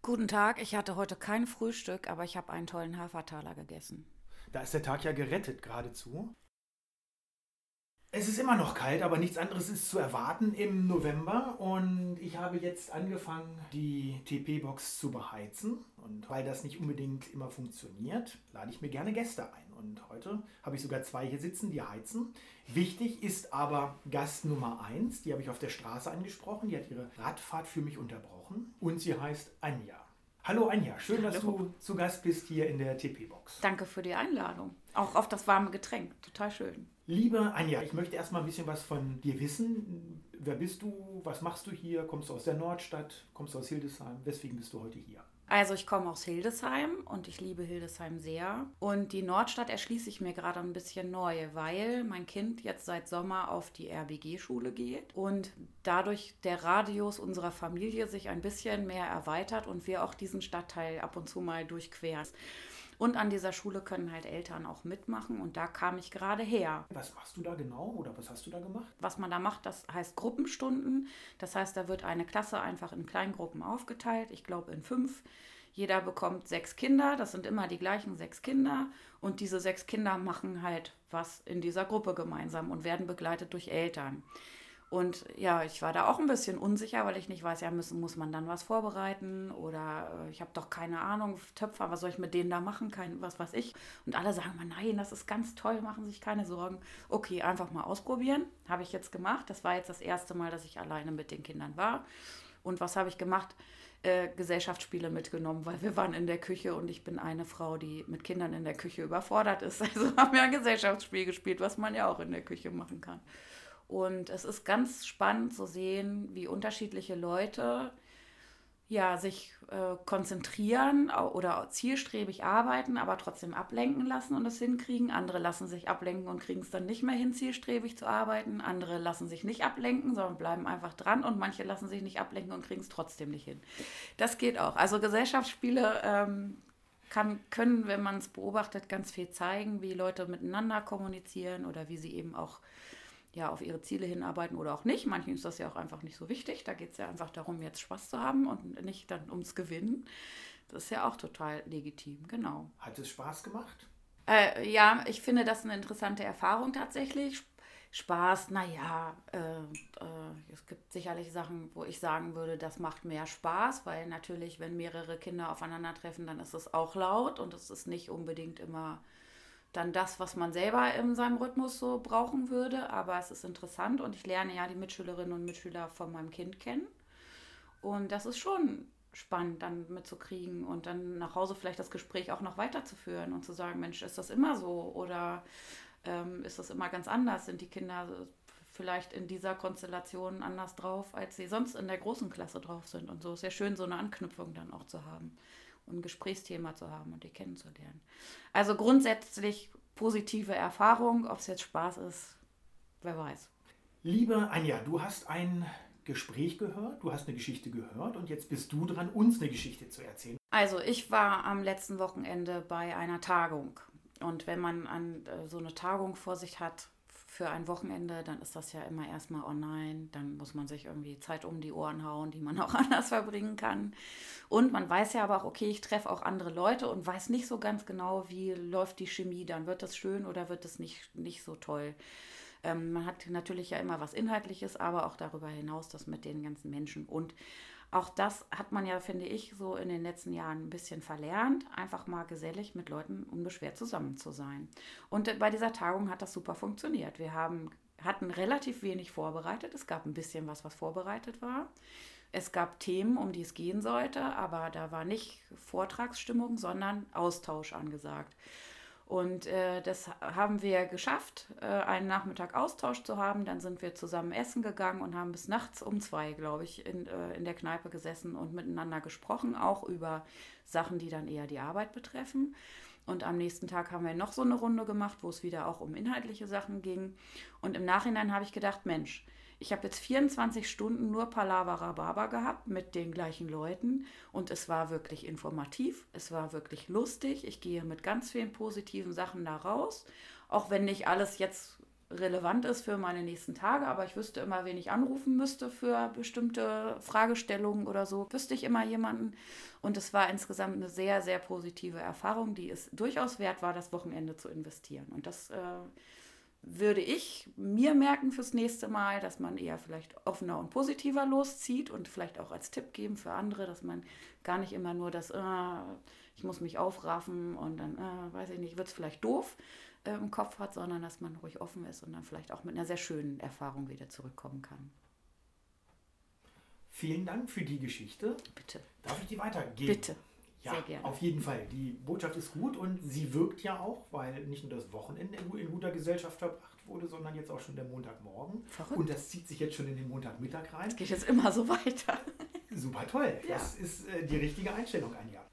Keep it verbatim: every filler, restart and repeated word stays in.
Guten Tag, ich hatte heute kein Frühstück, aber ich habe einen tollen Hafertaler gegessen. Da ist der Tag ja gerettet geradezu. Es ist immer noch kalt, aber nichts anderes ist zu erwarten im November. Und ich habe jetzt angefangen, die T P-Box zu beheizen. Und weil das nicht unbedingt immer funktioniert, lade ich mir gerne Gäste ein. Und heute habe ich sogar zwei hier sitzen, die heizen. Wichtig ist aber Gast Nummer eins. Die habe ich auf der Straße angesprochen. Die hat ihre Radfahrt für mich unterbrochen. Und sie heißt Anja. Hallo Anja, schön, dass Hallo. du zu Gast bist hier in der T P-Box. Danke für die Einladung. Auch auf das warme Getränk. Total schön. Liebe Anja, ich möchte erstmal ein bisschen was von dir wissen. Wer bist du? Was machst du hier? Kommst du aus der Nordstadt? Kommst du aus Hildesheim? Weswegen bist du heute hier? Also ich komme aus Hildesheim und ich liebe Hildesheim sehr. Und die Nordstadt erschließe ich mir gerade ein bisschen neu, weil mein Kind jetzt seit Sommer auf die R B G-Schule geht und dadurch der Radius unserer Familie sich ein bisschen mehr erweitert und wir auch diesen Stadtteil ab und zu mal durchqueren. Und an dieser Schule können halt Eltern auch mitmachen und da kam ich gerade her. Was machst du da genau oder was hast du da gemacht? Was man da macht, das heißt Gruppenstunden. Das heißt, da wird eine Klasse einfach in Kleingruppen aufgeteilt. Ich glaube in fünf. Jeder bekommt sechs Kinder. Das sind immer die gleichen sechs Kinder. Und diese sechs Kinder machen halt was in dieser Gruppe gemeinsam und werden begleitet durch Eltern. Und ja, ich war da auch ein bisschen unsicher, weil ich nicht weiß, ja, müssen, muss man dann was vorbereiten oder äh, ich habe doch keine Ahnung, Töpfer, was soll ich mit denen da machen, kein, was weiß ich. Und alle sagen mal, nein, das ist ganz toll, machen sich keine Sorgen. Okay, einfach mal ausprobieren, habe ich jetzt gemacht. Das war jetzt das erste Mal, dass ich alleine mit den Kindern war. Und was habe ich gemacht? Äh, Gesellschaftsspiele mitgenommen, weil wir waren in der Küche und ich bin eine Frau, die mit Kindern in der Küche überfordert ist. Also haben wir ein Gesellschaftsspiel gespielt, was man ja auch in der Küche machen kann. Und es ist ganz spannend zu sehen, wie unterschiedliche Leute ja, sich äh, konzentrieren oder zielstrebig arbeiten, aber trotzdem ablenken lassen und es hinkriegen. Andere lassen sich ablenken und kriegen es dann nicht mehr hin, zielstrebig zu arbeiten. Andere lassen sich nicht ablenken, sondern bleiben einfach dran und manche lassen sich nicht ablenken und kriegen es trotzdem nicht hin. Das geht auch. Also Gesellschaftsspiele ähm, kann, können, wenn man es beobachtet, ganz viel zeigen, wie Leute miteinander kommunizieren oder wie sie eben auch ja, auf ihre Ziele hinarbeiten oder auch nicht. Manchen ist das ja auch einfach nicht so wichtig. Da geht es ja einfach darum, jetzt Spaß zu haben und nicht dann ums Gewinnen. Das ist ja auch total legitim, genau. Hat es Spaß gemacht? Äh, ja, ich finde das eine interessante Erfahrung tatsächlich. Spaß, naja, äh, äh, es gibt sicherlich Sachen, wo ich sagen würde, das macht mehr Spaß, weil natürlich, wenn mehrere Kinder aufeinandertreffen, dann ist es auch laut und es ist nicht unbedingt immer dann das, was man selber in seinem Rhythmus so brauchen würde. Aber es ist interessant und ich lerne ja die Mitschülerinnen und Mitschüler von meinem Kind kennen. Und das ist schon spannend dann mitzukriegen und dann nach Hause vielleicht das Gespräch auch noch weiterzuführen und zu sagen, Mensch, ist das immer so oder ähm, ist das immer ganz anders? Sind die Kinder vielleicht in dieser Konstellation anders drauf, als sie sonst in der großen Klasse drauf sind? Und so ist ja schön, so eine Anknüpfung dann auch zu haben und ein Gesprächsthema zu haben und die kennenzulernen. Also grundsätzlich positive Erfahrung, ob es jetzt Spaß ist, wer weiß. Liebe Anja, du hast ein Gespräch gehört, du hast eine Geschichte gehört und jetzt bist du dran, uns eine Geschichte zu erzählen. Also ich war am letzten Wochenende bei einer Tagung und wenn man an, äh, so eine Tagung vor sich hat, für ein Wochenende, dann ist das ja immer erstmal online, dann muss man sich irgendwie Zeit um die Ohren hauen, die man auch anders verbringen kann. Und man weiß ja aber auch, okay, ich treffe auch andere Leute und weiß nicht so ganz genau, wie läuft die Chemie dann. Wird das schön oder wird das nicht, nicht so toll? Ähm, man hat natürlich ja immer was Inhaltliches, aber auch darüber hinaus das mit den ganzen Menschen. Und auch das hat man ja, finde ich, so in den letzten Jahren ein bisschen verlernt, einfach mal gesellig mit Leuten unbeschwert zusammen zu sein. Und äh, bei dieser Tagung hat das super funktioniert. Wir haben, hatten relativ wenig vorbereitet. Es gab ein bisschen was, was vorbereitet war. Es gab Themen, um die es gehen sollte, aber da war nicht Vortragsstimmung, sondern Austausch angesagt. Und äh, das haben wir geschafft, äh, einen Nachmittag Austausch zu haben. Dann sind wir zusammen essen gegangen und haben bis nachts um zwei, glaube ich, in, äh, in der Kneipe gesessen und miteinander gesprochen, auch über Sachen, die dann eher die Arbeit betreffen. Und am nächsten Tag haben wir noch so eine Runde gemacht, wo es wieder auch um inhaltliche Sachen ging. Und im Nachhinein habe ich gedacht, Mensch, ich habe jetzt vierundzwanzig Stunden nur Palaver Rhabarber gehabt mit den gleichen Leuten und es war wirklich informativ, es war wirklich lustig. Ich gehe mit ganz vielen positiven Sachen da raus, auch wenn nicht alles jetzt relevant ist für meine nächsten Tage, aber ich wüsste immer, wen ich anrufen müsste für bestimmte Fragestellungen oder so. Wüsste ich immer jemanden. Und es war insgesamt eine sehr, sehr positive Erfahrung, die es durchaus wert war, das Wochenende zu investieren. Und das äh, würde ich mir merken fürs nächste Mal, dass man eher vielleicht offener und positiver loszieht und vielleicht auch als Tipp geben für andere, dass man gar nicht immer nur das, äh, ich muss mich aufraffen und dann, äh, weiß ich nicht, wird es vielleicht doof äh, im Kopf hat, sondern dass man ruhig offen ist und dann vielleicht auch mit einer sehr schönen Erfahrung wieder zurückkommen kann. Vielen Dank für die Geschichte. Bitte. Darf ich die weitergeben? Bitte. Ja, sehr gerne. Auf jeden Fall. Die Botschaft ist gut und sie wirkt ja auch, weil nicht nur das Wochenende in guter Gesellschaft verbracht wurde, sondern jetzt auch schon der Montagmorgen. Verrückt. Und das zieht sich jetzt schon in den Montagmittag rein. Das geht jetzt immer so weiter. Super toll. Ja. Das ist äh, die richtige Einstellung, Anja.